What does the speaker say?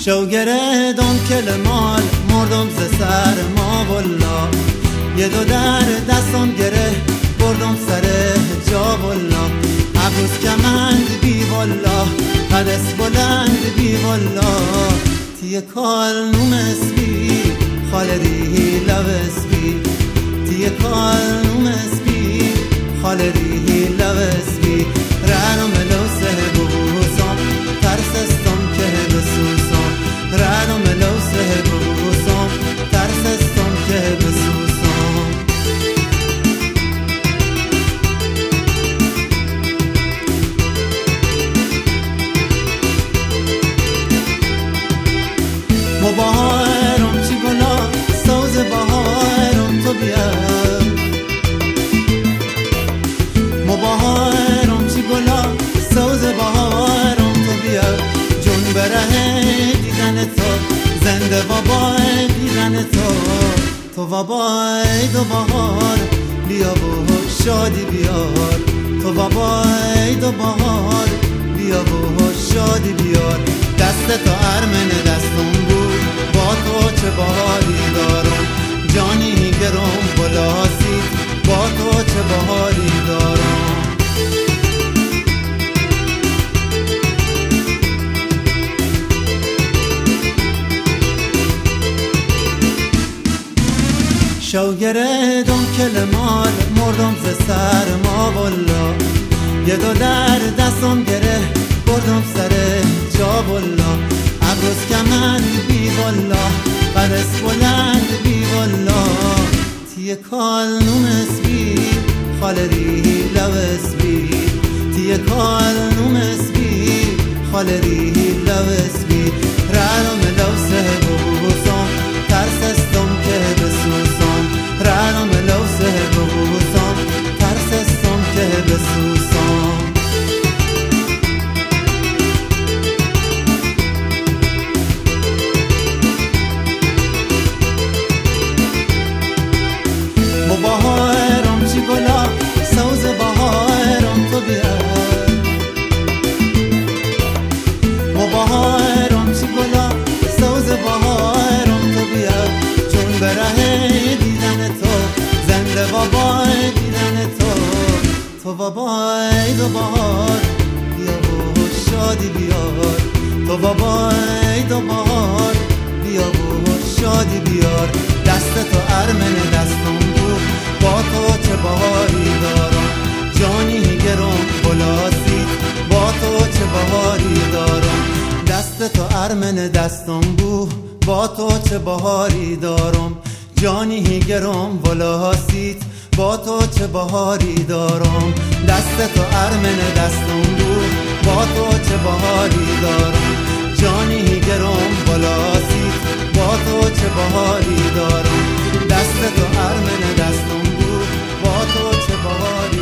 شوگره دم کل مال مردم ز سر ما والا، یه دو در دستم گره بردم سر جا والا. عبوس کمند بی والا، قدس بلند بی والا. تیه کال نومس بی خالدی لوس بی، تیه کال نومس بی خالدی لوس بی. رنم لوسه بوسم ترسستم که بسوسم، رنم لوسه بوسم ترسستم که بسوسم. مباهرم چی گلا سوز بهارم تو بیا، مباهرم چی گلا سوز بهارم تو بیا. جون بره دیدن تو، زنده بابای دیدن تو. تو بابای دو بهار بیا و شادی بیار، تو بابای دو بهار بیا و شادی بیار. دست تو ارمن دستم بود، با تو چه بهاری دارم. جانی گرم بلاسی، با تو چه بهاری دارم. شوگره دم کل مال مردم ز سر ما والا، یه دو در دستم گره بردم سر جا والا. عبروس کمند بی والا، قدس بلند بی والا. تیه کال نومس بی خالدی لوس بی، تیه کال نومس بی خالدی لوس بی. رنم لوسه بوسم ترسستم که بسوسم، رنم لوسه بوسم ترسستم که بسوسم. مباهرم چی گلا سوز بهارم تو بیا، مباهرم چی گلا سوز بهارم تو بیا. چون بره دیدن تو، زنده بابای دیدن تو. تو بابای دو بهار بیا و شادی بیار، تو بابای دو بهار بیا و شادی بیار. دست تو ارمن دستم بود، با تو چه بهاری دارم. جانی گرم بلاسی، با تو چه بهاری دارم. دست تو ارمن دستم بود، با تو چه بهاری دارم. جانی گرم بلاسیت، با تو چه بهاری دارم. دست تو ارمن دستم بود، با تو چه بهاری دارم. جانی گرم بلاسیت، با تو چه بهاری دارم. دست تو ارمن دستم بود، با تو چه بهاری